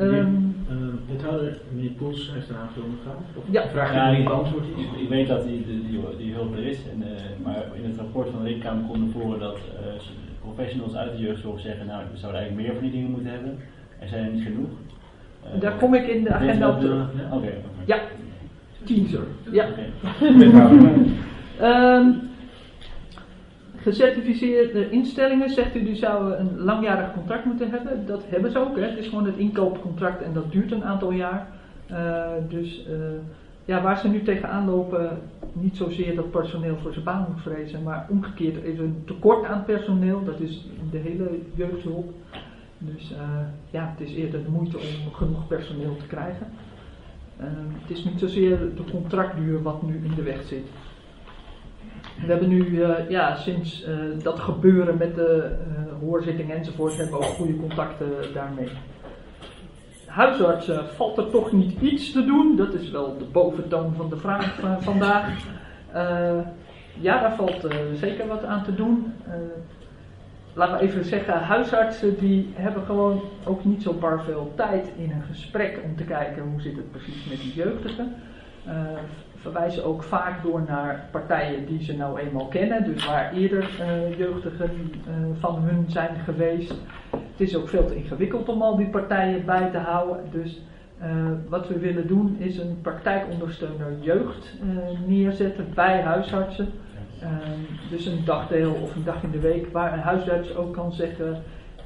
Wethouder, meneer Poels heeft een aanvullende vraag. Ja. Vraag die niet beantwoord is. Ik weet dat die hulp er is, maar in het rapport van de Rekenkamer komt naar voren dat professionals uit de jeugdzorg zeggen, nou, we zouden eigenlijk meer van die dingen moeten hebben. Er zijn er niet genoeg. Daar kom ik in de agenda op terug. Oké. Ja, teaser. Ja. Gecertificeerde instellingen, zegt u, die zouden een langjarig contract moeten hebben. Dat hebben ze ook. Hè. Het is gewoon het inkoopcontract en dat duurt een aantal jaar. Waar ze nu tegenaan lopen, niet zozeer dat personeel voor zijn baan moet vrezen, maar omgekeerd is een tekort aan personeel. Dat is de hele jeugdhulp. Dus het is eerder de moeite om genoeg personeel te krijgen. Het is niet zozeer de contractduur wat nu in de weg zit. We hebben nu sinds dat gebeuren met de hoorzitting enzovoort, hebben we ook goede contacten daarmee. Huisartsen valt er toch niet iets te doen, dat is wel de boventoon van de vraag vandaag. Daar valt zeker wat aan te doen. Laten we even zeggen, huisartsen die hebben gewoon ook niet zo bar veel tijd in een gesprek om te kijken hoe zit het precies met die jeugdigen. Verwijzen ook vaak door naar partijen die ze nou eenmaal kennen, dus waar eerder jeugdigen van hun zijn geweest. Het is ook veel te ingewikkeld om al die partijen bij te houden, dus wat we willen doen is een praktijkondersteuner jeugd neerzetten bij huisartsen. Dus een dagdeel of een dag in de week waar een huisarts ook kan zeggen,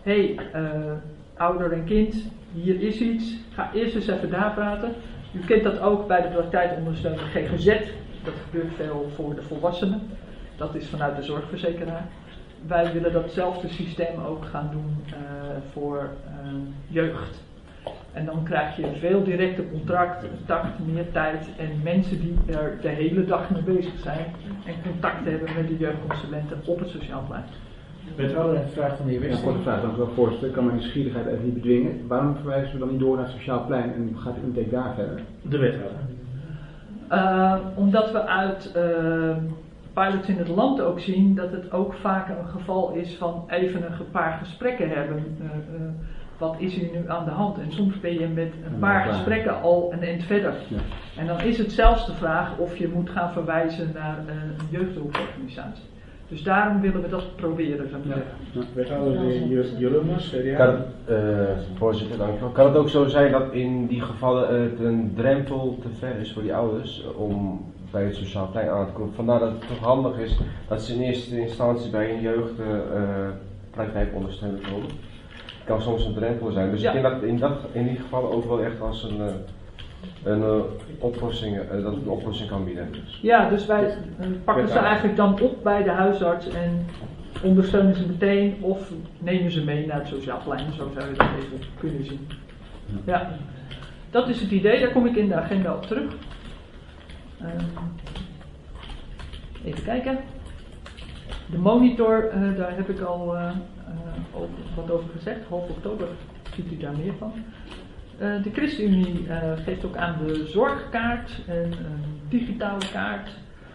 ouder en kind, hier is iets, ga eerst eens even daar praten. U kent dat ook bij de praktijkondersteuner GGZ, dat gebeurt veel voor de volwassenen, dat is vanuit de zorgverzekeraar. Wij willen datzelfde systeem ook gaan doen voor jeugd. En dan krijg je veel directe contact, meer tijd en mensen die er de hele dag mee bezig zijn en contact hebben met de jeugdconsulenten op het sociaal plein. Wethouder, een vraag van de heer Wester. Korte vraag, dank u wel voorzitter. Ik kan mijn nieuwsgierigheid even niet bedwingen. Waarom verwijzen we dan niet door naar het sociaal plein en gaat de intake daar verder? De wethouder. Omdat we uit pilots in het land ook zien dat het ook vaak een geval is van even een paar gesprekken hebben. Wat is hier nu aan de hand? En soms ben je met een paar gesprekken al een eind verder. Ja. En dan is het zelfs de vraag of je moet gaan verwijzen naar een jeugdhulporganisatie. Dus daarom willen we dat proberen. Wethouder Jurumers, voorzitter, dankjewel. Kan het ook zo zijn dat in die gevallen het een drempel te ver is voor die ouders om bij het sociaal plein aan te komen? Vandaar dat het toch handig is dat ze in eerste instantie bij een jeugdpraktijk ondersteund worden. Het kan soms een drempel zijn. Dus ik denk dat in die gevallen ook wel echt als een oplossing kan bieden. Ja, dus wij pakken ze eigenlijk dan op bij de huisarts en ondersteunen ze meteen of nemen ze mee naar het sociaal plein. Zo zou je dat even kunnen zien. Ja, dat is het idee. Daar kom ik in de agenda op terug. Even kijken. De monitor, daar heb ik al wat over gezegd. Half oktober ziet u daar meer van. De ChristenUnie geeft ook aan de zorgkaart en een digitale kaart.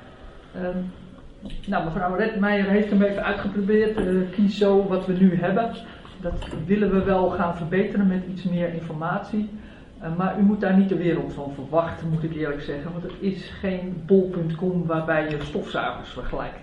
Mevrouw Redmeijer heeft hem even uitgeprobeerd. Kies zo wat we nu hebben. Dat willen we wel gaan verbeteren met iets meer informatie. Maar u moet daar niet de wereld van verwachten, moet ik eerlijk zeggen. Want het is geen bol.com waarbij je stofzuigers vergelijkt.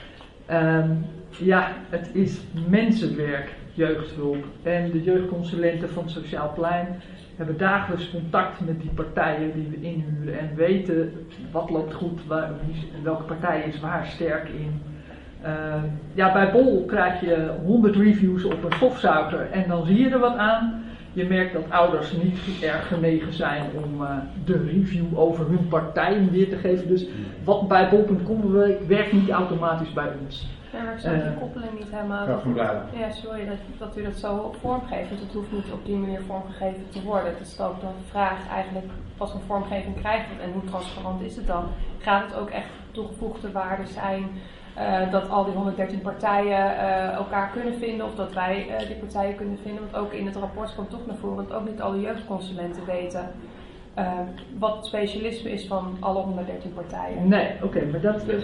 Het is mensenwerk, jeugdhulp. En de jeugdconsulenten van het Sociaal Plein hebben dagelijks contact met die partijen die we inhuren en weten wat loopt goed, welke partij is waar sterk in. Bij Bol krijg je 100 reviews op een stofzuiger en dan zie je er wat aan. Je merkt dat ouders niet erg genegen zijn om de review over hun partij weer te geven. Dus wat bij bol.com werkt niet automatisch bij ons. Ja, maar ik snap de koppeling niet helemaal. Ja, sorry dat u dat zo vormgeeft. Want het hoeft niet op die manier vormgegeven te worden. Het is ook dan de vraag eigenlijk, wat voor vormgeving krijgt het en hoe transparant is het dan? Gaat het ook echt toegevoegde waarde zijn? Dat al die 113 partijen elkaar kunnen vinden of dat wij die partijen kunnen vinden. Want ook in het rapport komt toch naar voren dat ook niet alle jeugdconsulenten weten wat het specialisme is van alle 113 partijen. Nee, oké, maar dat is...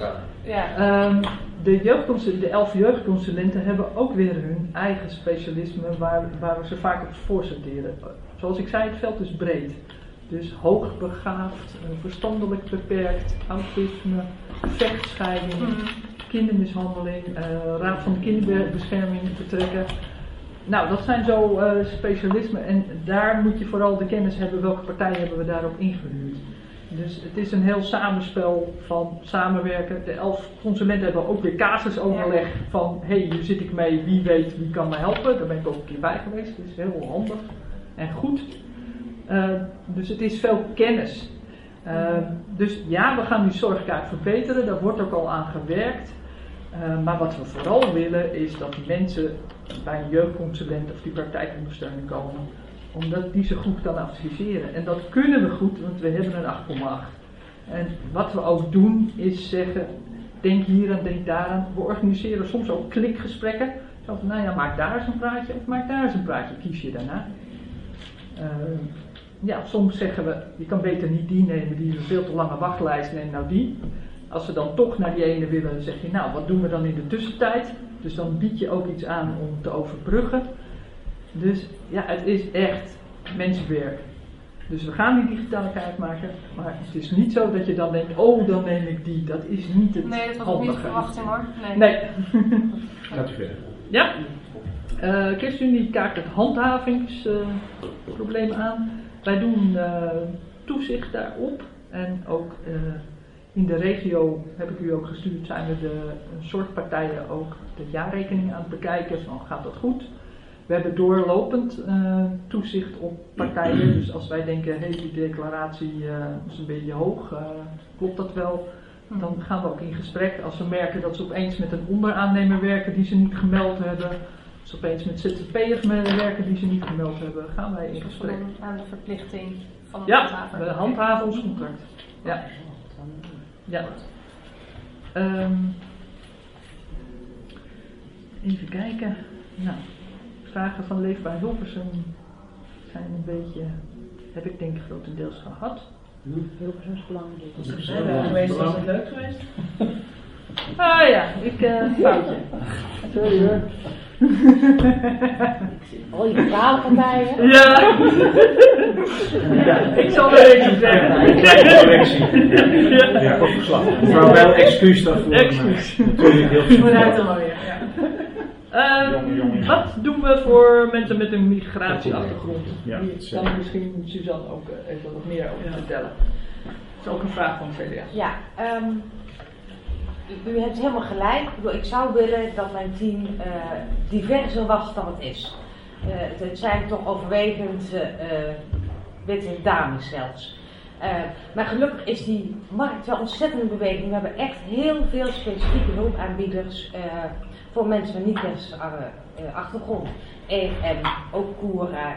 De 11 jeugdconsulenten hebben ook weer hun eigen specialisme waar we ze vaak op voorsorteren. zoals ik zei, het veld is breed. Dus hoogbegaafd, verstandelijk beperkt, autisme, vechtscheiding, kindermishandeling, raad van de kinderbescherming betrekken. Nou, dat zijn zo specialismen en daar moet je vooral de kennis hebben welke partij hebben we daarop ingehuurd. Dus het is een heel samenspel van samenwerken. De 11 consulenten hebben ook weer casusoverleg van hier zit ik mee, wie weet, wie kan me helpen. Daar ben ik ook een keer bij geweest, dat is heel handig en goed. Dus het is veel kennis. Dus ja, we gaan die zorgkaart verbeteren, daar wordt ook al aan gewerkt. Maar wat we vooral willen is dat mensen bij een jeugdconsulent of die praktijkondersteuning komen, omdat die ze goed kan adviseren. En dat kunnen we goed, want we hebben een 8,8. En wat we ook doen is zeggen, denk hier aan, denk daaraan. We organiseren soms ook klikgesprekken. Zo van, nou ja, maak daar eens een praatje of maak daar eens een praatje, kies je daarna. Ja, soms zeggen we, je kan beter niet die nemen, die heeft een veel te lange wachtlijst, neem nou die. Als we dan toch naar die ene willen, dan zeg je, nou, wat doen we dan in de tussentijd? Dus dan bied je ook iets aan om te overbruggen. Dus ja, het is echt mensenwerk. Dus we gaan die digitale kaart maken, maar het is niet zo dat je dan denkt, oh, dan neem ik die. Dat is niet het handige. Nee, dat was ook niet de verwachting hoor. Nee. Gaat u verder. Ja. ChristenUnie kaart het handhavingsprobleem aan. Wij doen toezicht daarop en ook in de regio, heb ik u ook gestuurd, zijn we de zorgpartijen ook de jaarrekening aan het bekijken. Dan gaat dat goed. We hebben doorlopend toezicht op partijen. Dus als wij denken, die declaratie is een beetje hoog, klopt dat wel? Dan gaan we ook in gesprek. Als we merken dat ze opeens met een onderaannemer werken die ze niet gemeld hebben. Als ze opeens met ZZP'ers werken die ze niet gemeld hebben, gaan wij in gesprek. Aan de verplichting van het handhaven. Ja, we handhaven ons contract. Ja. Ja. Even kijken. Nou, vragen van Leefbaar Hilversum zijn een beetje, heb ik denk grotendeels gehad. Hilversums belangrijk. Zijn we geweest, was het leuk geweest? Ah ja, foutje. Sorry hoor. Oh, je verhaal van mij, hè? Ja. Ik zal er even zeggen. Een kleine correctie. Ja, kort verslag. Mevrouw wel excuus daarvoor. Excuus. Natuurlijk heel veel. Vooruit dan weer, ja. Wat doen we voor mensen met een migratieachtergrond? Ja, Die kan misschien Suzanne ook even wat meer over vertellen. Dat is ook een vraag van het CDA. Ja, u hebt helemaal gelijk. Ik zou willen dat mijn team diverser was dan het is. Het zijn toch overwegend witte dames zelfs. Maar gelukkig is die markt wel ontzettend in beweging. We hebben echt heel veel specifieke hulpaanbieders voor mensen met niet-westerse achtergrond. En ook Koera,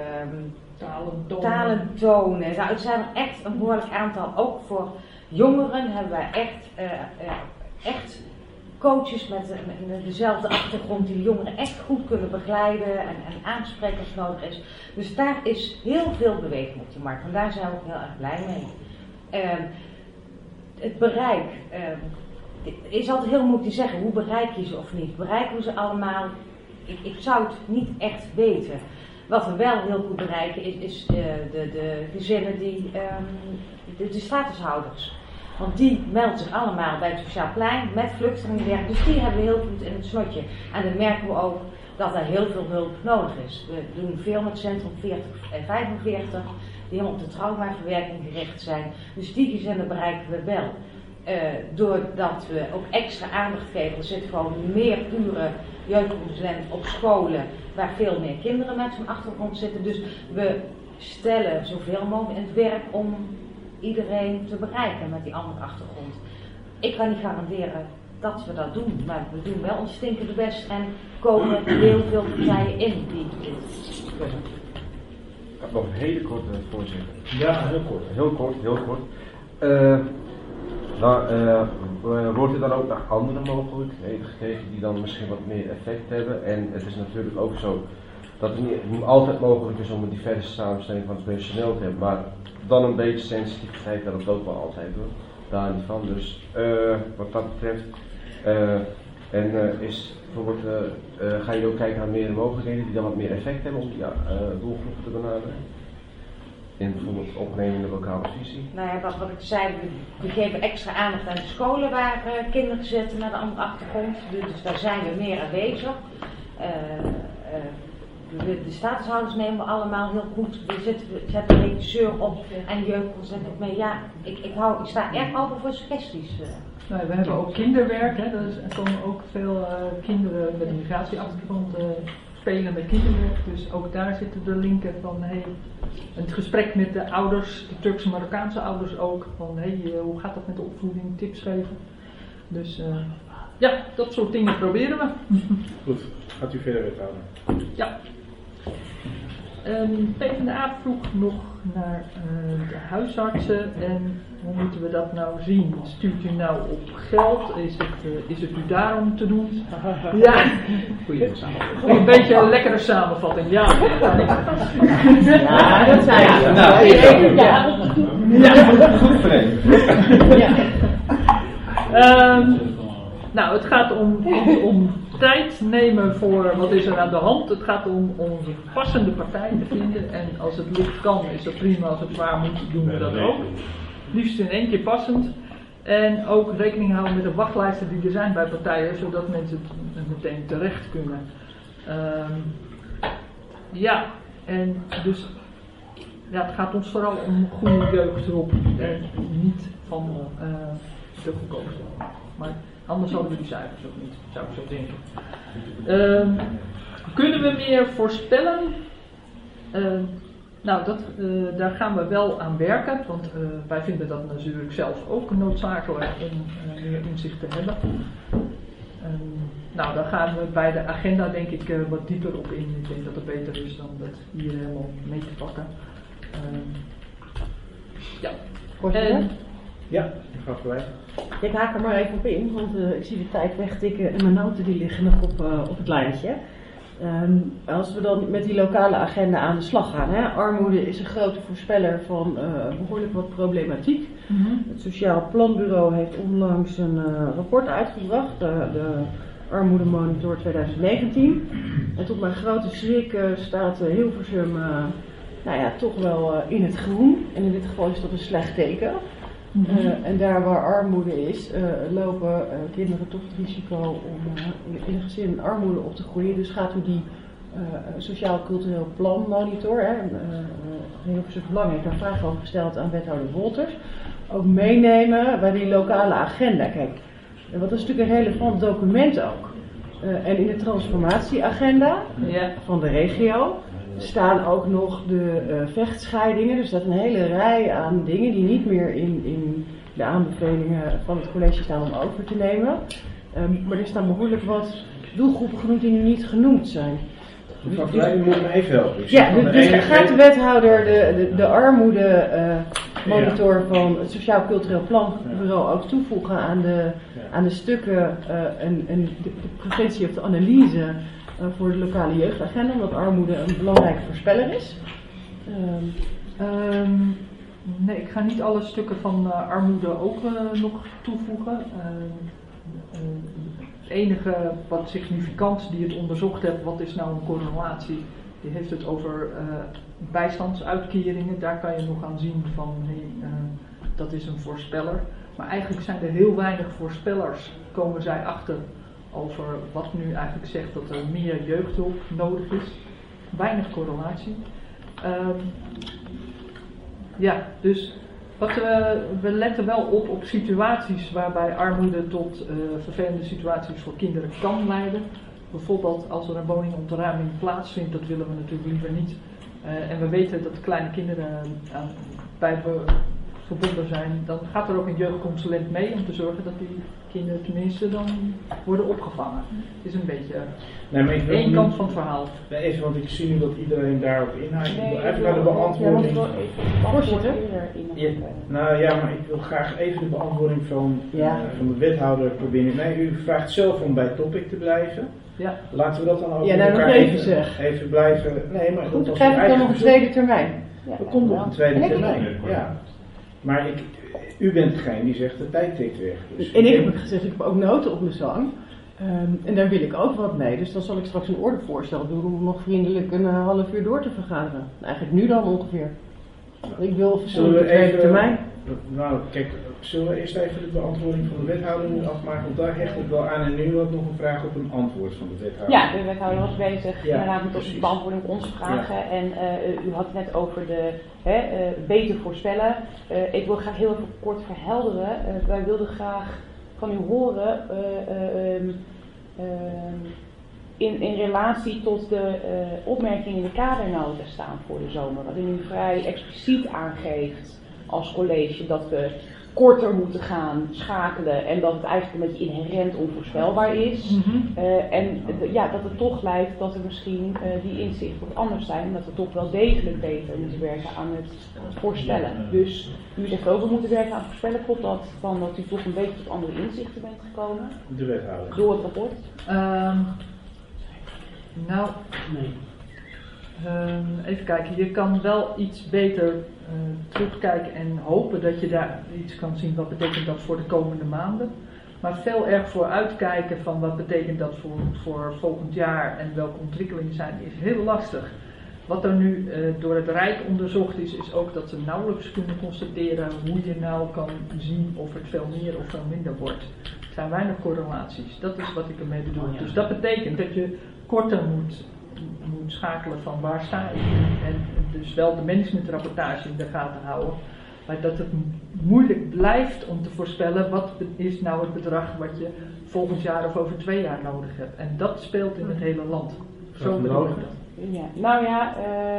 talentonen. Nou, het zijn er echt een behoorlijk aantal. Ook voor jongeren hebben wij echt coaches met dezelfde achtergrond die de jongeren echt goed kunnen begeleiden en aanspreken als nodig is. Dus daar is heel veel beweging op die markt en daar zijn we ook heel erg blij mee. Het bereik is altijd heel moeilijk te zeggen, hoe bereik je ze of niet? Bereiken we ze allemaal? Ik zou het niet echt weten. Wat we wel heel goed bereiken is de gezinnen die de statushouders. Want die melden zich allemaal bij het Sociaal Plein met vluchtelingenwerk. Dus die hebben we heel goed in het snotje. En dan merken we ook dat er heel veel hulp nodig is. We doen veel met Centrum 40 en 45, die helemaal op de traumaverwerking gericht zijn. Dus die gezinnen bereiken we wel. Doordat we ook extra aandacht geven. Er zitten gewoon meer uren jeugdconsulent op scholen waar veel meer kinderen met zo'n achtergrond zitten. Dus we stellen zoveel mogelijk in het werk om iedereen te bereiken met die andere achtergrond. Ik kan niet garanderen dat we dat doen, maar we doen wel ons stinkende best en komen heel veel partijen in die dit kunnen. Ik heb nog een hele korte voorzitter. Ja, heel kort. Heel kort. Wordt er dan ook naar andere mogelijkheden gekeken die dan misschien wat meer effect hebben? En het is natuurlijk ook zo dat het niet altijd mogelijk is om een diverse samenstelling van het personeel te hebben, maar dan een beetje sensitiviteit dat het ook wel altijd doet. Daar niet van. Dus wat dat betreft. Is bijvoorbeeld, ga je ook kijken naar meer mogelijkheden die dan wat meer effect hebben om die doelgroepen te benaderen? in bijvoorbeeld opnemen in de lokale visie? Nou ja, wat ik zei, we geven extra aandacht aan de scholen waar kinderen zitten met een andere achtergrond. Dus daar zijn we meer aanwezig. De statushouders nemen we allemaal heel goed. We zetten een regisseur op en jeugdconsulent mee. Ja, ik sta erg open voor suggesties. Nou, we hebben ook kinderwerk. Hè. Er komen ook veel kinderen met een migratieachtergrond spelen met kinderwerk. Dus ook daar zitten de linken van het gesprek met de ouders, de Turkse Marokkaanse ouders ook. Van hoe gaat dat met de opvoeding, tips geven. Dus ja, dat soort dingen proberen we. Goed, gaat u verder wethouder. Ja. PvdA vroeg nog naar de huisartsen en hoe moeten we dat nou zien? Stuurt u nou op geld? Is het u daarom te doen? Ja. Goeie samenvatting. Een beetje een lekkere samenvatting, ja. Ja, dat zei je. Nou, goed vreemd. Nou, het gaat om tijd nemen voor wat is er aan de hand. Het gaat om een passende partij te vinden. En als het lukt kan, is dat prima. Als het waar moet, doen we dat ook. Liefst in 1 keer passend. En ook rekening houden met de wachtlijsten die er zijn bij partijen, zodat mensen het meteen terecht kunnen. Ja, en dus ja, het gaat ons vooral om goede jeugdhulp en niet van de goedkoopste. Maar anders hadden we die cijfers ook niet, zou ik zo denken. Kunnen we meer voorspellen? Nou, daar gaan we wel aan werken, want wij vinden dat natuurlijk zelf ook noodzakelijk om meer inzicht te hebben. Nou, daar gaan we bij de agenda denk ik wat dieper op in. Ik denk dat het beter is dan dat hier helemaal mee te pakken. Ja. Ja, ga gelijk. Ik haak er maar even op in, want ik zie de tijd wegtikken en mijn noten die liggen nog op het lijntje. Als we dan met die lokale agenda aan de slag gaan, hè, armoede is een grote voorspeller van behoorlijk wat problematiek. Mm-hmm. Het Sociaal Planbureau heeft onlangs een rapport uitgebracht, de Armoedemonitor 2019. En tot mijn grote schrik staat Hilversum toch wel in het groen. En in dit geval is dat een slecht teken. Mm-hmm. En daar waar armoede is, lopen kinderen toch het risico om in een gezin armoede op te groeien. Dus gaat u die Sociaal-Cultureel Planmonitor, Hilversum Belang heeft daar vragen over gesteld aan wethouder Wolters, ook meenemen bij die lokale agenda. Kijk, wat is natuurlijk een relevant document ook. En in de transformatieagenda van de regio staan ook nog de vechtscheidingen. Er staat een hele rij aan dingen die niet meer in de aanbevelingen van het college staan om over te nemen. Maar er staan behoorlijk wat doelgroepen genoemd die nu niet genoemd zijn. Mevrouw Verleij, u moet me even helpen. Dus gaat de wethouder de armoede monitor van het Sociaal Cultureel Planbureau ook toevoegen aan de stukken en de preventie of de analyse voor de lokale jeugdagenda, omdat armoede een belangrijke voorspeller is? Nee, ik ga niet alle stukken van armoede ook nog toevoegen. Het enige wat significant die het onderzocht heeft, wat is nou een correlatie, die heeft het over bijstandsuitkeringen. Daar kan je nog aan zien van dat is een voorspeller. Maar eigenlijk zijn er heel weinig voorspellers, komen zij achter over wat nu eigenlijk zegt dat er meer jeugdhulp nodig is. Weinig correlatie. Dus we letten wel op situaties waarbij armoede tot vervelende situaties voor kinderen kan leiden. Bijvoorbeeld als er een woningontruiming plaatsvindt, dat willen we natuurlijk liever niet. En we weten dat kleine kinderen bij verbonden zijn, dan gaat er ook een jeugdconsulent mee om te zorgen dat die kinderen tenminste dan worden opgevangen. Het is een beetje één kant van het verhaal. Nee, even, want ik zie nu dat iedereen daarop inhaakt. Ik wil even naar de beantwoording. Maar ik wil graag even de beantwoording van de wethouder proberen. Nee, u vraagt zelf om bij topic te blijven. Ja. Laten we dat dan ook nog even blijven. Nee, maar goed, dan krijg ik dan nog een tweede termijn. Er komt nog een tweede termijn. Ja. Maar u bent degene die zegt de tijd tikt weg. Dus en ik heb gezegd, ik heb ook noten op mijn zang. En daar wil ik ook wat mee. Dus dan zal ik straks een ordevoorstel doen om nog vriendelijk een half uur door te vergaderen. Eigenlijk nu dan ongeveer. Ik wil verschillende termijn. Nou, kijk, zullen we eerst even de beantwoording van de wethouder nu afmaken? Want daar hecht ik wel aan en nu had nog een vraag op een antwoord van de wethouder. Ja, de wethouder was bezig inderdaad met de beantwoording van onze vragen. Ja. En u had het net over de beter voorspellen. Ik wil graag heel even kort verhelderen. Wij wilden graag van u horen in relatie tot de opmerkingen in de kadernota staan voor de zomer. Waarin u vrij expliciet aangeeft als college dat we korter moeten gaan schakelen en dat het eigenlijk een beetje inherent onvoorspelbaar is. Dat het toch lijkt dat er misschien die inzichten wat anders zijn, omdat we toch wel degelijk beter moeten werken aan het voorspellen. Dus u zegt ook, we moeten werken aan het voorspellen. Klopt dat van dat u toch een beetje tot andere inzichten bent gekomen? De wethouder. Door het rapport? Even kijken, je kan wel iets beter terugkijken en hopen dat je daar iets kan zien. Wat betekent dat voor de komende maanden? Maar veel erg vooruitkijken van wat betekent dat voor volgend jaar en welke ontwikkelingen zijn, is heel lastig. Wat er nu door het Rijk onderzocht is ook dat ze nauwelijks kunnen constateren hoe je nou kan zien of het veel meer of veel minder wordt. Er zijn weinig correlaties, dat is wat ik ermee bedoel. Dus dat betekent dat je korter moet schakelen van waar sta je en dus wel de managementrapportage in de gaten houden, maar dat het moeilijk blijft om te voorspellen wat is nou het bedrag wat je volgend jaar of over 2 jaar nodig hebt. En dat speelt in het hele land. Zo bedoel ik dat. Ja. Nou ja,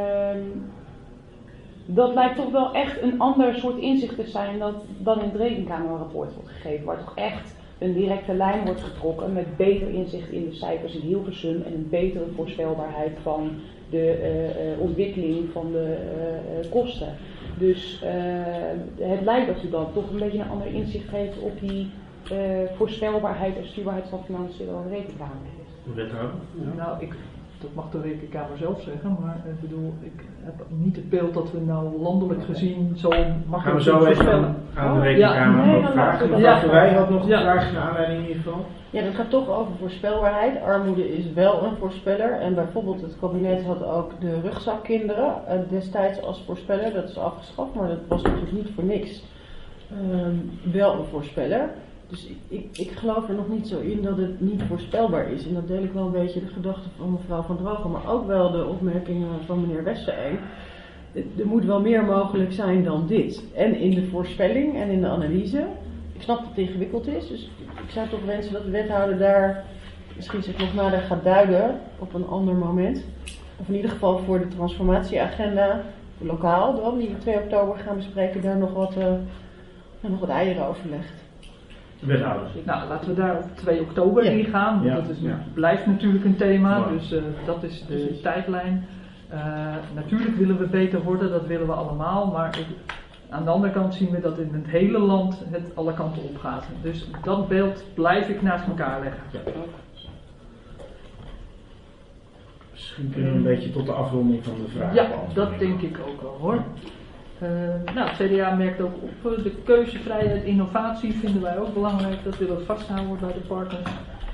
dat lijkt toch wel echt een ander soort inzicht te zijn dan in het Rekenkamerrapport wordt gegeven, waar toch echt een directe lijn wordt getrokken met beter inzicht in de cijfers in Hilversum en een betere voorspelbaarheid van de ontwikkeling van de kosten. Dus het lijkt dat u dan toch een beetje een ander inzicht geeft op die voorspelbaarheid en stuurbaarheid van financiën dan de Rekenkamer heeft. Wethouder? Ja. Nou, dat mag de Rekenkamer zelf zeggen, maar ik bedoel, ik heb niet het beeld dat we nou landelijk gezien zo makkelijk voorspellen. Aan de Rekenkamer ook vragen. Wij hadden nog een vraag naar aanleiding hiervan. Ja, dat gaat toch over voorspelbaarheid. Armoede is wel een voorspeller. En bijvoorbeeld het kabinet had ook de rugzakkinderen destijds als voorspeller. Dat is afgeschaft, maar dat was natuurlijk niet voor niks. Wel een voorspeller. Dus ik geloof er nog niet zo in dat het niet voorspelbaar is. En dat deel ik wel een beetje de gedachten van mevrouw Van Drogen, maar ook wel de opmerkingen van meneer Westereng. Er moet wel meer mogelijk zijn dan dit. En in de voorspelling en in de analyse. Ik snap dat het ingewikkeld is, dus ik zou toch wensen dat de wethouder daar misschien zich nog nader gaat duiden op een ander moment. Of in ieder geval voor de transformatieagenda, lokaal dan, die we 2 oktober gaan bespreken, daar nog wat eieren over legt. Wethouder. Nou, laten we daar op 2 oktober in gaan. Ja. Dat blijft natuurlijk een thema, dus dat is de tijdlijn. Natuurlijk willen we beter worden, dat willen we allemaal, maar aan de andere kant zien we dat in het hele land het alle kanten op gaat. Dus dat beeld blijf ik naast elkaar leggen. Ja. Misschien kunnen we een beetje tot de afronding van de vraag. Ja, dat denk ik ook wel hoor. Het CDA merkt ook op de keuzevrijheid, innovatie vinden wij ook belangrijk. Dat willen we vasthouden bij de partners.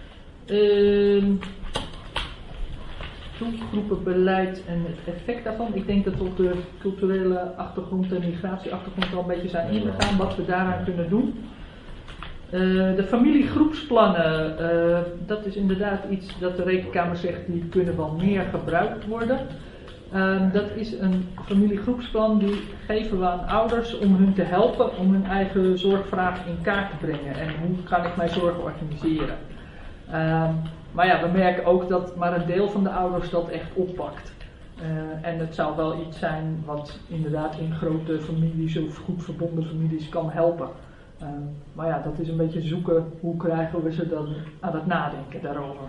Doelgroepenbeleid en het effect daarvan. Ik denk dat we op de culturele achtergrond en migratieachtergrond al een beetje zijn ingegaan wat we daaraan kunnen doen. De familiegroepsplannen, dat is inderdaad iets dat de Rekenkamer zegt, die kunnen wel meer gebruikt worden. Dat is een familiegroepsplan die geven we aan ouders om hun te helpen om hun eigen zorgvraag in kaart te brengen. En hoe kan ik mijn zorg organiseren? Maar ja, we merken ook dat maar een deel van de ouders dat echt oppakt. En het zou wel iets zijn wat inderdaad in grote families of goed verbonden families kan helpen. Maar ja, dat is een beetje zoeken hoe krijgen we ze dan aan het nadenken daarover.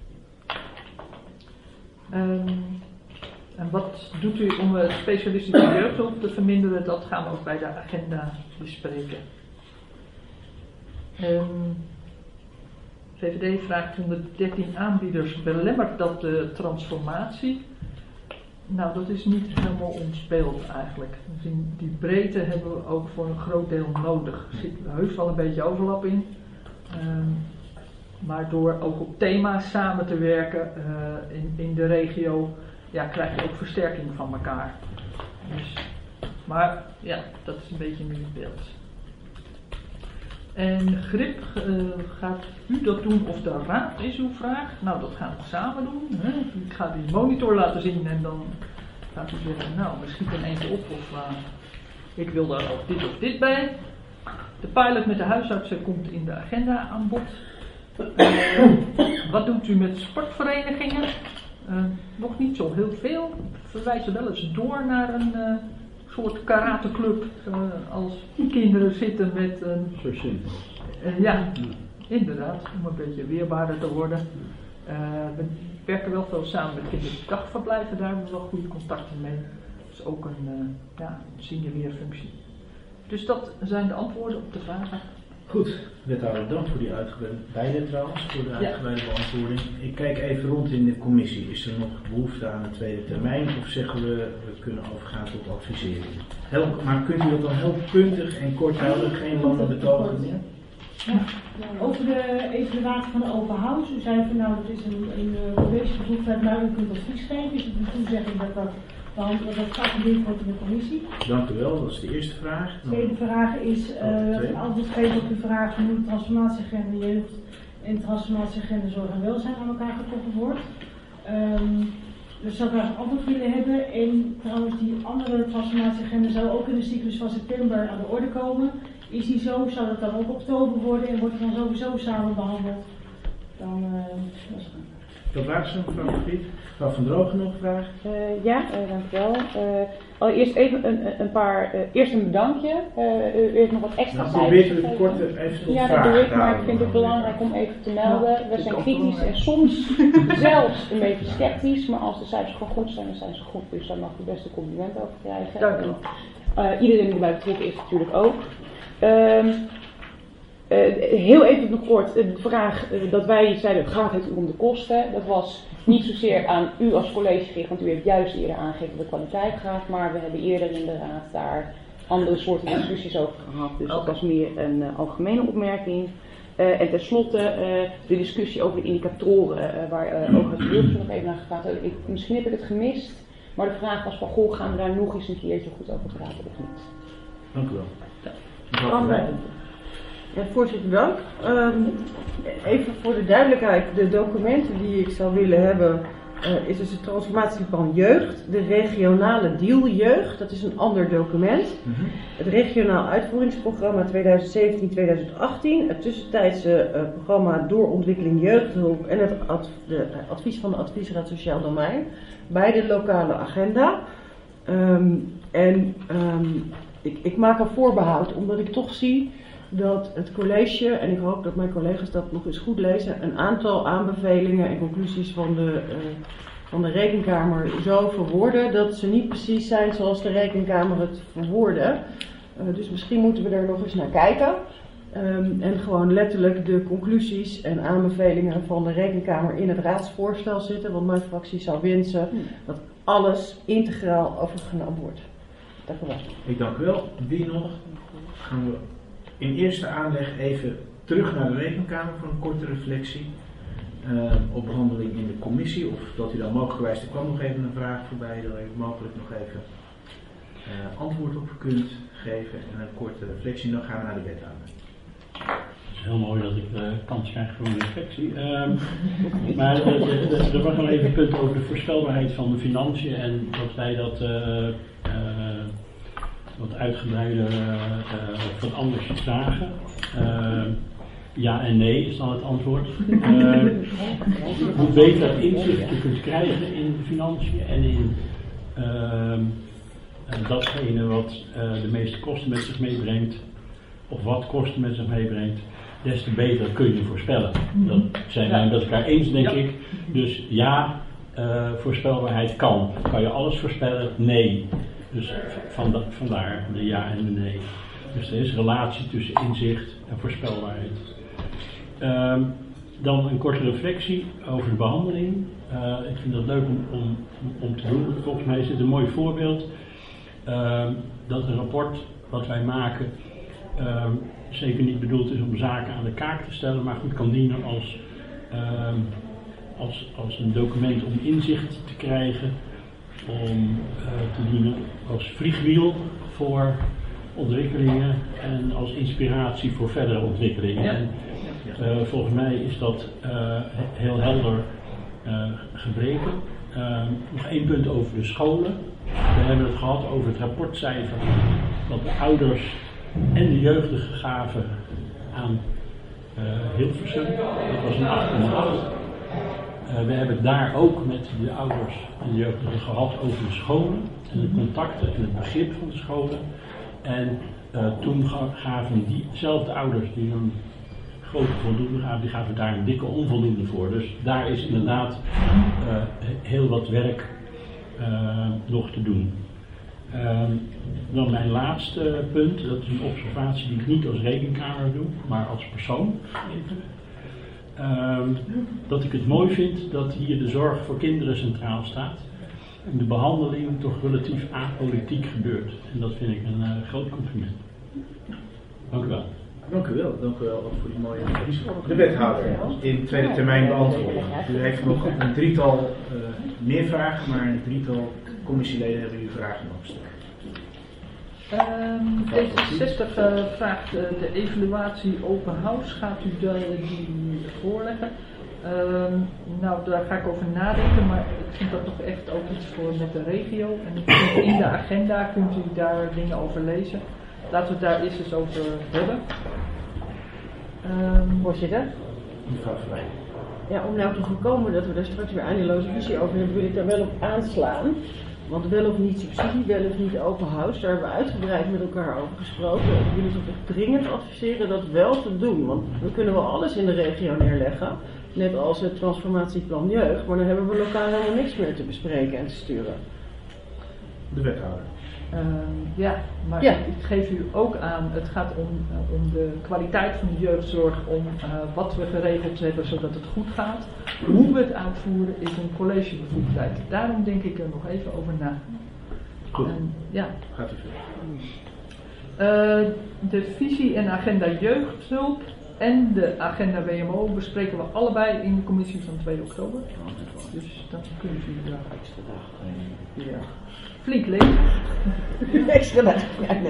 En wat doet u om specialistische jeugdhulp te verminderen? Dat gaan we ook bij de agenda bespreken. VVD vraagt 113 aanbieders, belemmert dat de transformatie? Nou, dat is niet helemaal ons beeld eigenlijk. Die breedte hebben we ook voor een groot deel nodig. Er zit heus wel een beetje overlap in. Maar door ook op thema's samen te werken in de regio, ja, krijg je ook versterking van elkaar. Dus Maar ja, dat is een beetje nu het beeld. En grip, gaat u dat doen of de raad is uw vraag? Nou, dat gaan we samen doen. Hè? Ik ga die monitor laten zien en dan gaat u zeggen, nou, we schieten eentje op of ik wil daar ook dit of dit bij. De pilot met de huisartsen komt in de agenda aan bod. Wat doet u met sportverenigingen? Nog niet zo heel veel. We verwijzen wel eens door naar een soort karateclub als kinderen zitten met een... Zo simpel. Ja, inderdaad, om een beetje weerbaarder te worden. We werken wel veel samen met kinderdagverblijven, daar hebben we wel goede contacten mee. Dat is ook een signaleerfunctie. Dus dat zijn de antwoorden op de vragen. Goed, wethouder, dank voor die uitgebreide beantwoording. Ik kijk even rond in de commissie. Is er nog behoefte aan een tweede termijn of zeggen we kunnen overgaan tot advisering? Maar kunt u dat dan heel puntig en kort houden? Geen lange betogen meer? Ja. Over de evaluatie van de open house. U zei van nou, het is een collegebevoegdheid, maar u kunt advies geven. Is het een toezegging dat geattendeerd wordt in de commissie? Dank u wel, dat is de eerste vraag. De tweede vraag is antwoord geven op de vraag hoe de transformatieagenda jeugd en de transformatieagenda zorg en welzijn aan elkaar gekoppeld wordt. Dus zou ik graag een antwoord willen hebben. En trouwens, die andere transformatieagenda zou ook in de cyclus van september aan de orde komen. Is die zo? Zou dat dan ook oktober worden en wordt het dan sowieso samen behandeld? Dan was het. Dat waren ze, mevrouw Vergiet. Mevrouw Van Drogen nog een vraag? Dankjewel. Allereerst even eerst een bedankje. U heeft nog wat extra tijd. Probeert u het kort even tot vraag. Ja, dat doe ik, maar ik vind het belangrijk om even te melden. We zijn kritisch en soms zelfs een beetje sceptisch, maar als de cijfers gewoon goed zijn, dan zijn ze goed. Dus daar mag u best een compliment over krijgen. Dank u. Iedereen die erbij betrokken is natuurlijk ook. Heel even nog kort, de vraag dat wij zeiden, gaat het om de kosten? Dat was niet zozeer aan u als college gericht, want u heeft juist eerder aangegeven dat de kwaliteit gaat, maar we hebben eerder in de raad daar andere soorten discussies over gehad. Dus dat was meer een algemene opmerking. En tenslotte de discussie over de indicatoren, waar ook het beeldje nog even naar gepraat heeft. Misschien heb ik het gemist, maar de vraag was van, goh, gaan we daar nog eens een keertje goed over praten of niet? Dank u wel. Ja, voorzitter, dank. Even voor de duidelijkheid, de documenten die ik zou willen hebben, is dus het transformatieplan jeugd, de regionale deal jeugd, dat is een ander document. Het regionaal uitvoeringsprogramma 2017-2018, het tussentijdse programma doorontwikkeling jeugdhulp en het advies van de adviesraad Sociaal Domein bij de lokale agenda. Ik maak een voorbehoud, omdat ik toch zie dat het college, en ik hoop dat mijn collega's dat nog eens goed lezen, een aantal aanbevelingen en conclusies van de Rekenkamer zo verwoorden dat ze niet precies zijn zoals de Rekenkamer het verwoordde. Dus misschien moeten we er nog eens naar kijken. En gewoon letterlijk de conclusies en aanbevelingen van de Rekenkamer in het raadsvoorstel zitten. Want mijn fractie zou wensen dat alles integraal overgenomen wordt. Dank u wel. Ik dank u wel. Wie nog? Gaan we in eerste aanleg even terug naar de Rekenkamer voor een korte reflectie op behandeling in de commissie. Of dat u dan mogelijkwijs, er kwam nog even een vraag voorbij, daar u mogelijk nog even antwoord op kunt geven en een korte reflectie. Dan gaan we naar de wethouder. Het is heel mooi dat ik de kans krijg voor een reflectie. Maar er was nog even een punt over de voorspelbaarheid van de financiën en dat wij dat wat uitgebreider wat anders zagen. Ja en nee is dan het antwoord. Hoe beter inzicht je kunt krijgen in de financiën en in datgene wat de meeste kosten met zich meebrengt, of wat kosten met zich meebrengt, des te beter kun je voorspellen. Dat zijn wij met elkaar eens, denk ik. Dus ja, voorspelbaarheid kan. Kan je alles voorspellen? Nee. Dus vandaar de ja en de nee. Dus er is een relatie tussen inzicht en voorspelbaarheid. Dan een korte reflectie over de behandeling. Ik vind dat leuk om te doen. Volgens mij is dit een mooi voorbeeld. Dat een rapport wat wij maken zeker niet bedoeld is om zaken aan de kaak te stellen, maar goed kan dienen als een document om inzicht te krijgen, om te dienen als vliegwiel voor ontwikkelingen en als inspiratie voor verdere ontwikkelingen. Ja. En volgens mij is dat heel helder gebleken. Nog 1 punt over de scholen. We hebben het gehad over het rapportcijfer dat de ouders en de jeugdigen gaven aan Hilversum. Dat was een 8,8. We hebben het daar ook met de ouders en de jeugdigen gehad over de scholen en de contacten en het begrip van de scholen. En toen gaven diezelfde ouders die een grote voldoende gaven, die gaven daar een dikke onvoldoende voor. Dus daar is inderdaad heel wat werk nog te doen. Dan mijn laatste punt, dat is een observatie die ik niet als rekenkamer doe, maar als persoon. Dat ik het mooi vind dat hier de zorg voor kinderen centraal staat en de behandeling toch relatief apolitiek gebeurt. En dat vind ik een groot compliment. Dank u wel. Dank u wel ook voor die mooie advies. De wethouder in tweede termijn beantwoorden. U heeft nog een 3-tal meer vragen, maar een 3-tal commissieleden hebben u vragen opgesteld. D66 vraagt de evaluatie open house. Gaat u die voorleggen? Nou, daar ga ik over nadenken, maar ik vind dat toch echt ook iets voor met de regio. En ik vind in de agenda kunt u daar dingen over lezen. Laten we het daar eerst eens over hebben. Voorzitter? Ja, om nou te voorkomen dat we daar straks weer eindeloze visie over hebben, wil ik daar wel op aanslaan. Want wel of niet subsidie, wel of niet open house, daar hebben we uitgebreid met elkaar over gesproken. Ik wil u toch echt dringend adviseren dat wel te doen. Want we kunnen wel alles in de regio neerleggen, net als het transformatieplan jeugd, maar dan hebben we lokaal helemaal niks meer te bespreken en te sturen. De wethouder. Ja, maar ik geef u ook aan, het gaat om de kwaliteit van de jeugdzorg, om wat we geregeld hebben zodat het goed gaat. Hoe we het uitvoeren is een collegebevoegdheid. Daarom denk ik er nog even over na. Goed, ja. gaat u verder. De visie en agenda jeugdhulp en de agenda WMO bespreken we allebei in de commissie van 2 oktober. Dus dan kunnen we daar extra dagen. Ja. Flink leeg. Extra dagen.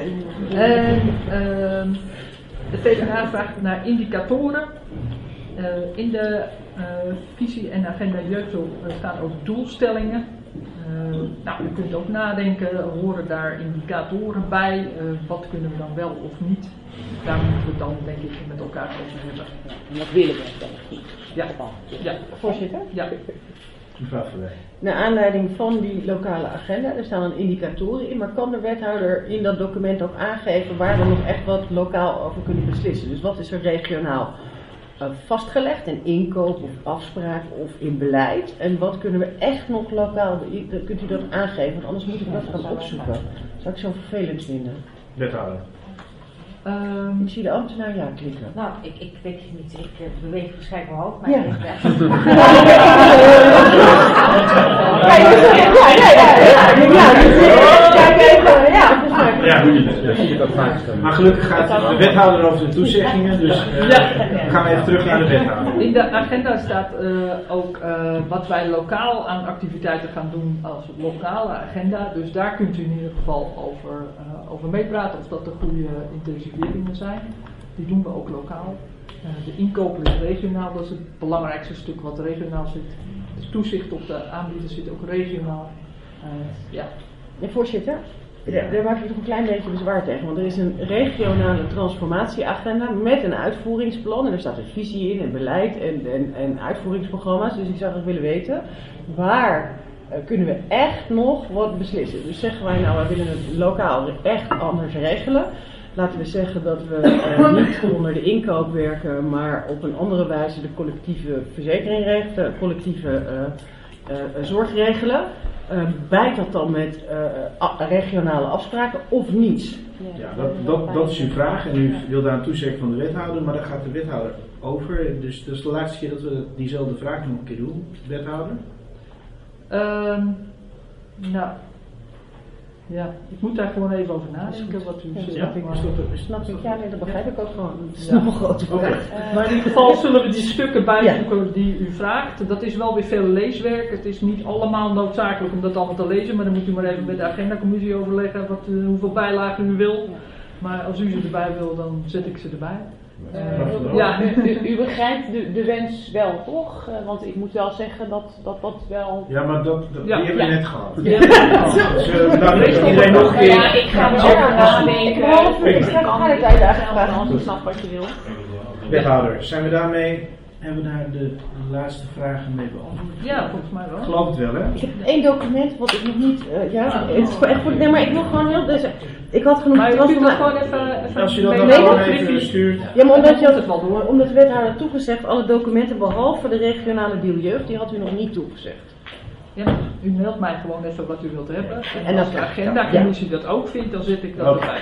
De PvdA vraagt naar indicatoren. In de visie en agenda jeugdhulp staan ook doelstellingen. Nou, u kunt ook nadenken, horen daar indicatoren bij? Wat kunnen we dan wel of niet? Daar moeten we het dan denk ik met elkaar over hebben. En dat willen we denk ik. Ja. Voorzitter? Ja. Mevrouw Verwij. Naar aanleiding van die lokale agenda, er staan dan indicatoren in, maar kan de wethouder in dat document ook aangeven waar we nog echt wat lokaal over kunnen beslissen? Dus wat is er regionaal vastgelegd in inkoop of afspraak of in beleid? En wat kunnen we echt nog lokaal, kunt u dat aangeven? Want anders moet ik dat gaan opzoeken. Dat zou ik zo vervelend vinden. Wethouder. Ik zie de ambtenaar ja klikken. Nou, ik weet het niet. Ik beweeg waarschijnlijk mijn hoofd, maar ja. Ik denk Maar gelukkig gaat de wethouder over de toezeggingen, dus gaan we even terug naar de wethouder. In de agenda staat ook wat wij lokaal aan activiteiten gaan doen als lokale agenda. Dus daar kunt u in ieder geval over meepraten of dat de goede intensiveringen zijn. Die doen we ook lokaal. De inkopen is regionaal, dat is het belangrijkste stuk wat regionaal zit. Het toezicht op de aanbieders zit ook regionaal. Ja, voorzitter, daar maak ik toch een klein beetje bezwaar tegen. Want er is een regionale transformatieagenda met een uitvoeringsplan. En er staat een visie in en beleid en uitvoeringsprogramma's. Dus ik zou graag willen weten, waar kunnen we echt nog wat beslissen? Dus zeggen wij nou, wij willen het lokaal echt anders regelen. Laten we zeggen dat we niet onder de inkoop werken, maar op een andere wijze de collectieve verzekering regelen, collectieve zorg regelen. Bijt dat dan met regionale afspraken of niet? Ja, dat is uw vraag en u wil daar een toezegging van de wethouder, maar daar gaat de wethouder over. Dus dat is de laatste keer dat we diezelfde vraag nog een keer doen, wethouder. Nou, Ja, ik moet daar gewoon even over nadenken wat u zegt. Snap ik. Ja, nee, dat begrijp ik ook gewoon. Het is Ja. nog een grote vraag. Maar in ieder geval zullen we die stukken bijzoeken die u vraagt. Dat is wel weer veel leeswerk. Het is niet allemaal noodzakelijk om dat allemaal te lezen, maar dan moet u maar even met de agendacommissie overleggen hoeveel bijlagen u wil. Maar als u ze erbij wil, dan zet ik ze erbij. U begrijpt de wens wel, toch? Want ik moet wel zeggen dat wel... Ja, maar die hebben we net gehad. Ja. Iedereen nog een keer. Ja, ik ga er over nadenken. Ik kan het uitdagen als ik snap wat je wil. Wethouder, hebben we daar de laatste vragen mee beantwoord? Ja, volgens mij wel. Ik geloof het wel, hè? Ik heb 1 document wat ik nog niet. Het is echt goed. Nee, maar ik wil gewoon heel. Dus, ik had genoeg. Maar je kunt dat gewoon even als je dat dan gewoon even stuurt. Ja, maar omdat de wethouder had toegezegd, alle documenten behalve de regionale deal jeugd, die had u nog niet toegezegd. Ja, u meldt mij gewoon even wat u wilt hebben. En als de agendacommissie dat ook vindt, dan zet ik dat erbij.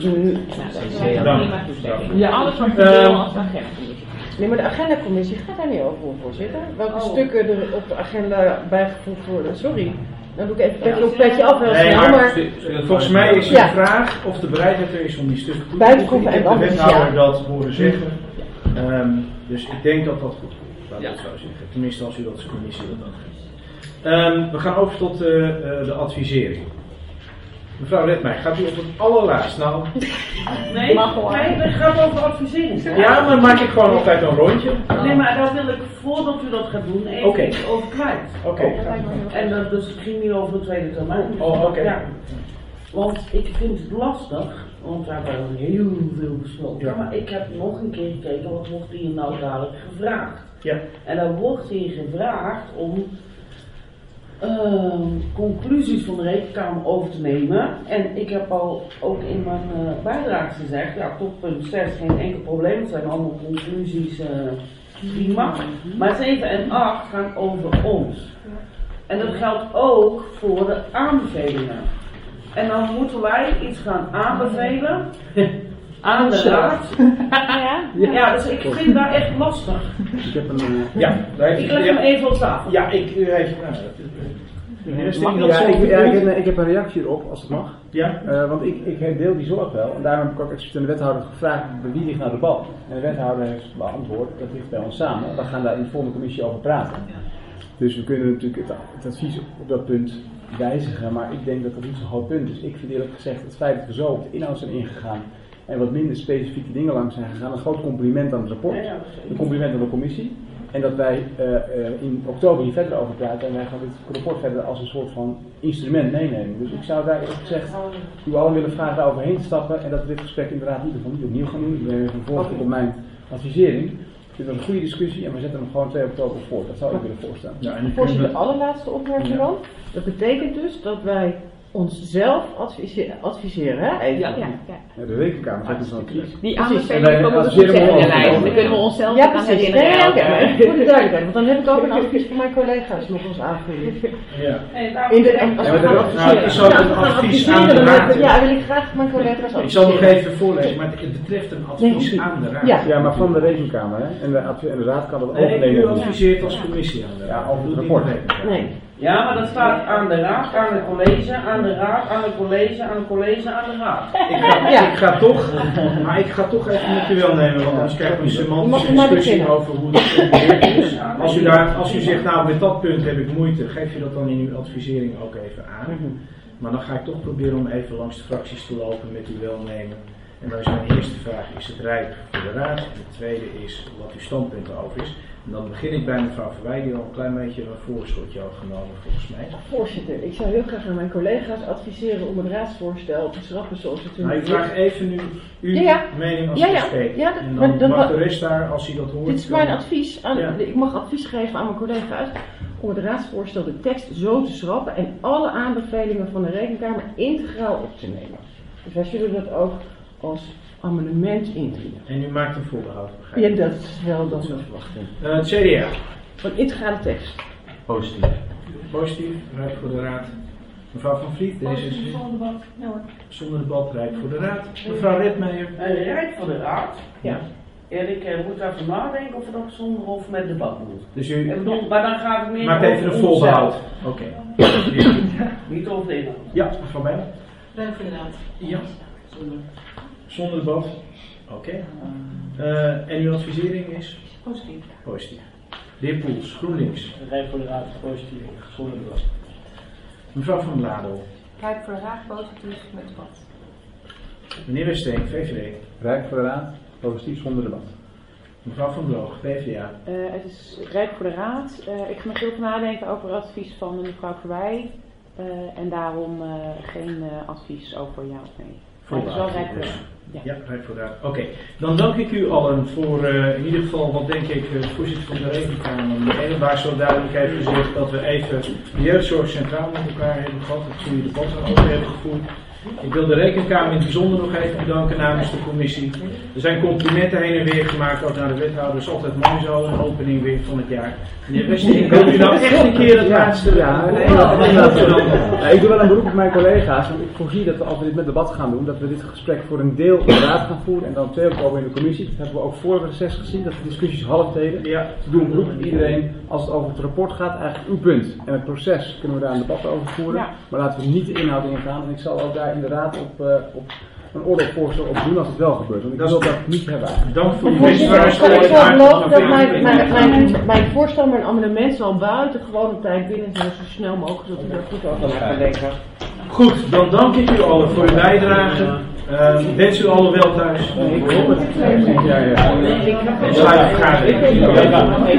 Ja, alles wat je wil als agenda. Nee, maar de agendacommissie gaat daar niet over, voorzitter. Welke stukken er op de agenda bijgevoegd worden? Sorry. Dan doe ik even een petje af heel snel. Maar volgens mij is de vraag of de bereidheid er is om die stukken toe te voegen. Ik heb de wethouder dat horen zeggen. Dus ik denk dat dat goed komt. Laat ik het zo zeggen. Tenminste als u dat als commissie dat dan geeft. We gaan over tot de advisering. Mevrouw Redmeijer, gaat u op het allerlaatst nou? Nee, dat gaat over advisering. Ja, maar maak ik gewoon altijd een rondje. Nee, maar daar wil ik voordat u dat gaat doen even iets over kwijt. Oké. En dat dus het ging niet over de tweede termijn. Oké. Ja. Want ik vind het lastig, want daar hebben we heel veel besproken. Ja. Maar ik heb nog een keer gekeken, wat wordt hier nou dadelijk gevraagd? Ja. En dan wordt hier gevraagd om conclusies van de Rekenkamer over te nemen. En ik heb al ook in mijn bijdrage gezegd, ja, tot punt 6 geen enkel probleem, het zijn allemaal conclusies prima. Maar 7 en 8 gaan over ons. En dat geldt ook voor de aanbevelingen. En dan moeten wij iets gaan aanbevelen aan de raad. Ja, dus ik vind dat echt lastig. Ik heb een... ik leg hem even op tafel. Ja, ik heb een reactie erop, als het mag. Ja. Want ik deel die zorg wel. En daarom heb ik ook expliciet aan de wethouder gevraagd bij wie ligt nou de bal. En de wethouder heeft beantwoord, dat ligt bij ons samen. We gaan daar in de volgende commissie over praten. Dus we kunnen natuurlijk het advies op dat punt wijzigen. Maar ik denk dat dat niet zo'n groot punt is. Ik vind eerlijk gezegd het feit dat we zo op de inhoud zijn ingegaan en wat minder specifieke dingen langs zijn gegaan. Een groot compliment aan het rapport. Een compliment aan de commissie. En dat wij in oktober hier verder over praten en wij gaan dit rapport verder als een soort van instrument meenemen. Dus ik zou daar eerlijk gezegd u allen willen vragen daar overheen te stappen en dat we dit gesprek inderdaad niet opnieuw gaan doen. Ik ben even voorstel op mijn advisering. Ik vind dat een goede discussie en we zetten hem gewoon 2 oktober voor. Dat zou ik willen voorstellen. Ja, en de allerlaatste opmerking dan. Dat betekent dus dat wij onszelf adviseren, hè? Ja, de Rekenkamer zegt dus een advies. Die aanbevelingen komen dus op de lijst. Dan kunnen we onszelf aan herinneren. Voor de duidelijkheid, want dan heb ik ook een advies voor mijn collega's nog eens aanvullen. Ja. Als we gaan adviseren, ja, wil ik graag mijn collega's adviseren. Ik zal nog even voorlezen, maar het betreft een advies aan de raad. Ja, maar van de Rekenkamer, hè? En de raad kan dat overnemen. U adviseert als commissie aan de raad. Ja, over het rapport. Nee. Ja, maar dat staat aan de raad, aan het college, aan de raad, aan het college, aan het college, aan de raad. Ik ga toch even met u wel nemen, want anders krijgen we een semantische discussie over hoe het is. Als u zegt, nou met dat punt heb ik moeite, geef je dat dan in uw advisering ook even aan. Maar dan ga ik toch proberen om even langs de fracties te lopen met uw welnemen. En dan is mijn eerste vraag, is het rijp voor de raad? En de tweede is wat uw standpunt erover is. En dan begin ik bij mevrouw Verwij, die al een klein beetje een voorschotje had genomen volgens mij. Voorzitter, ik zou heel graag aan mijn collega's adviseren om het raadsvoorstel te schrappen zoals het ik vraag even nu uw mening als spreker. Ja, en dan mag de rest daar, als hij dat hoort... Dit is mijn advies. Ik mag advies geven aan mijn collega's om het raadsvoorstel de tekst zo te schrappen en alle aanbevelingen van de Rekenkamer integraal op te nemen. Dus wij zullen dat ook als amendement indienen. En u maakt een voorbehoud, begrijp ik? Ja, dat is wel dat we verwachten. Het CDA. Een integrale tekst. Positief. Positief, rijp voor de raad. Mevrouw Van Vliet, deze is zonder debat. Ja, hoor. Zonder debat, rijp voor de raad. Mevrouw Redmeijer. Rijp voor de raad? Ja. En ik moet daarvan nadenken of het ook zonder of met debat moet. Dus u... Maar dan gaat het meer maakt even een voorbehoud. Oké. Niet over de inhoud. Ja, mevrouw Bijl. Rijk voor de Raad. Ja. Zonder debat? Oké. En uw advisering is? Positief. Positief. De heer Poels, GroenLinks. Rijk voor de Raad, positief, zonder debat. Mevrouw Van Bladel. Rijk voor de Raad, positief met debat. Meneer Westeen, VVD. Rijk voor de Raad, positief zonder debat. Mevrouw Van Droog, PvdA. Het is Rijk voor de Raad. Ik ga nog heel veel nadenken over het advies van mevrouw Verwij. En daarom geen advies over ja of nee. Maar het is wel Rijk voor de Raad. Ja, Rijk voor de Raad. Oké, dan dank ik u allen voor in ieder geval wat denk ik voorzitter van de Rekenkamer. Meneer waar zo duidelijk heeft gezegd dat we even de jeugdzorg centraal met elkaar hebben gehad. Dat goede debat over hebben gevoerd. Ik wil de Rekenkamer in het bijzonder nog even bedanken namens de commissie. Er zijn complimenten heen en weer gemaakt, ook naar de wethouders. Altijd mooi zo, een opening weer van het jaar. Meneer Westing, wil u nou echt een keer het laatste? Ik doe wel een beroep op mijn collega's, want ik voorzie dat als we dit met debat gaan doen, dat we dit gesprek voor een deel in de raad gaan voeren en dan 2 oktober in de commissie. Dat hebben we ook voor het reces gezien, dat de discussies half deden. Ja. Dus ik doe een beroep op iedereen, als het over het rapport gaat, eigenlijk uw punt. En het proces kunnen we daar een debat over voeren, Ja. maar laten we niet de inhoud ingaan. En ik zal ook daar in de raad op een oordeelvoorstel op doen als het wel gebeurt. Want ik wil dat niet hebben eigenlijk. Dank voor uw Voorzitter, medewerking. ik zal beloven dat mijn voorstel, mijn amendement zal buiten gewone tijd binnen zijn zo snel mogelijk, zodat u daar goed over na kan denken. Goed, dan dank ik u allen voor uw bijdrage. Wens u allen wel thuis. Ik hoop het. Ja. Ik sluit de vergadering.